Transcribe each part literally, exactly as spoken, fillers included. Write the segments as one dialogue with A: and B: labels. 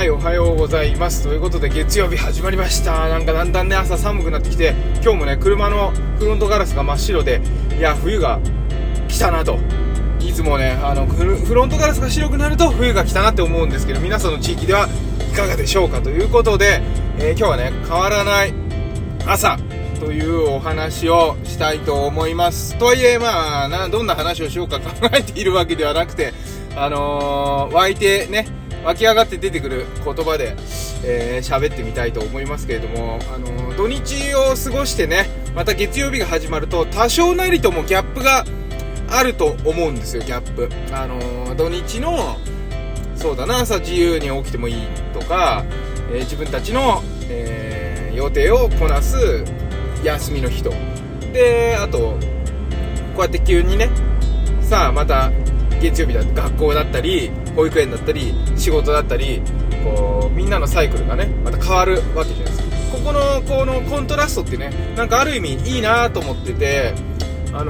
A: はい、おはようございます。ということで月曜日始まりました。なんかだんだんね朝寒くなってきて、今日もね車のフロントガラスが真っ白で、いや冬が来たなと。いつもねあのフロントガラスが白くなると冬が来たなって思うんですけど、皆さんの地域ではいかがでしょうかということで、えー、今日はね変わらない朝というお話をしたいと思います。とはいえまあなどんな話をしようか考えているわけではなくて、あのー、湧いてね湧き上がって出てくる言葉で喋、えー、ってみたいと思いますけれども、あのー、土日を過ごしてねまた月曜日が始まると多少なりともギャップがあると思うんですよ。ギャップ、あのー、土日のそうだな朝自由に起きてもいいとか、えー、自分たちの、えー、予定をこなす休みの日とで、あとこうやって急にねさあまた月曜日だって学校だったり保育園だったり仕事だったりこうみんなのサイクルがねまた変わるわけじゃないですか。ここのこのコントラストってねなんかある意味いいなと思ってて、あの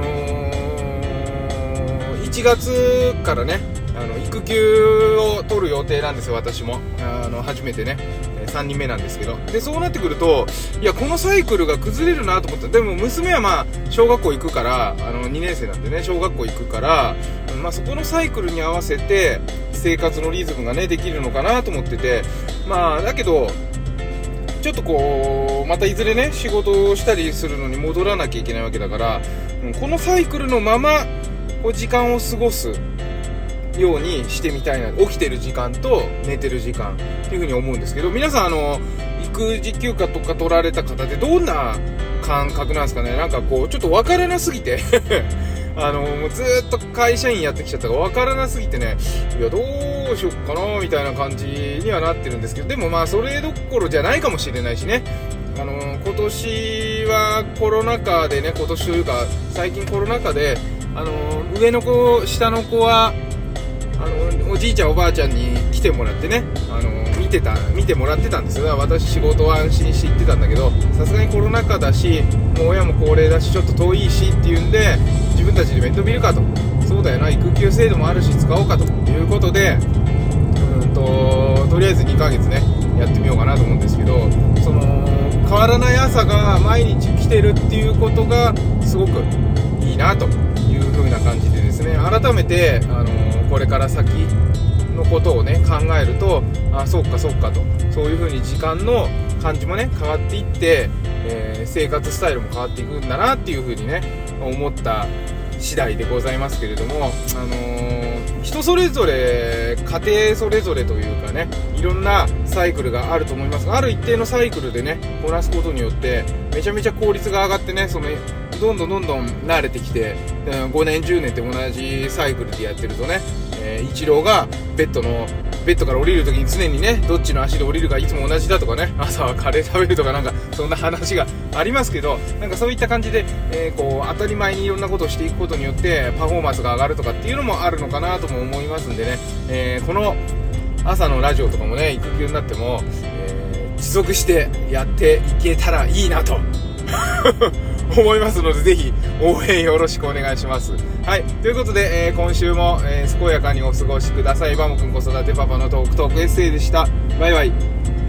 A: ー、いちがつからねあの育休を取る予定なんですよ。私もあの初めてねさんにんめなんですけど、でそうなってくるといやこのサイクルが崩れるなと思って、でも娘はまあ小学校行くからあのにねん生なんでね小学校行くから、まあ、そこのサイクルに合わせて生活のリズムがねできるのかなと思ってて、まあだけどちょっとこうまたいずれね仕事をしたりするのに戻らなきゃいけないわけだから、このサイクルのままこう時間を過ごすようにしてみたいな。起きてる時間と寝てる時間っていう風に思うんですけど、皆さんあの育児休暇とか取られた方ってどんな感覚なんですかね。なんかこうちょっとわからなすぎてあのもうずーっと会社員やってきちゃったからわからなすぎてね、いやどうしよっかなみたいな感じにはなってるんですけど、でもまあそれどころじゃないかもしれないしね。あの今年はコロナ禍でね、今年というか最近コロナ禍であの上の子下の子はあのおじいちゃんおばあちゃんに来てもらってねあの見てた見てもらってたんですよ。だから私仕事は安心して行ってたんだけど、さすがにコロナ禍だしもう親も高齢だしちょっと遠いしっていうんで自分たちで面倒見るかと、そうだよな育休制度もあるし使おうかということでうんととりあえずにかげつねやってみようかなと思うんですけど、その変わらない朝が毎日来てるっていうことがすごくいいなという風な感じでですね、改めてあのこれから先のことをね考えると、あそうかそうかと、そういう風に時間の感じもね変わっていって、えー、生活スタイルも変わっていくんだなっていう風にね思った次第でございますけれども、あのー、人それぞれ家庭それぞれというかねいろんなサイクルがあると思いますが、ある一定のサイクルでねこなすことによってめちゃめちゃ効率が上がってね、そのどんどんどんどん慣れてきてごねんじゅうねんって同じサイクルでやってるとね、えー、一郎がベッドのベッドから降りるときに常にねどっちの足で降りるかいつも同じだとかね、朝はカレー食べるとかなんかそんな話がありますけど、なんかそういった感じで、えー、こう当たり前にいろんなことをしていくことによってパフォーマンスが上がるとかっていうのもあるのかなとも思いますんでね、えー、この朝のラジオとかもね育休になっても、えー、持続してやっていけたらいいなと思いますので、ぜひ応援よろしくお願いします。はい、ということで、えー、今週も、えー、健やかにお過ごしください。バモくん子育てパパのトークトークエッセイでした。バイバイ。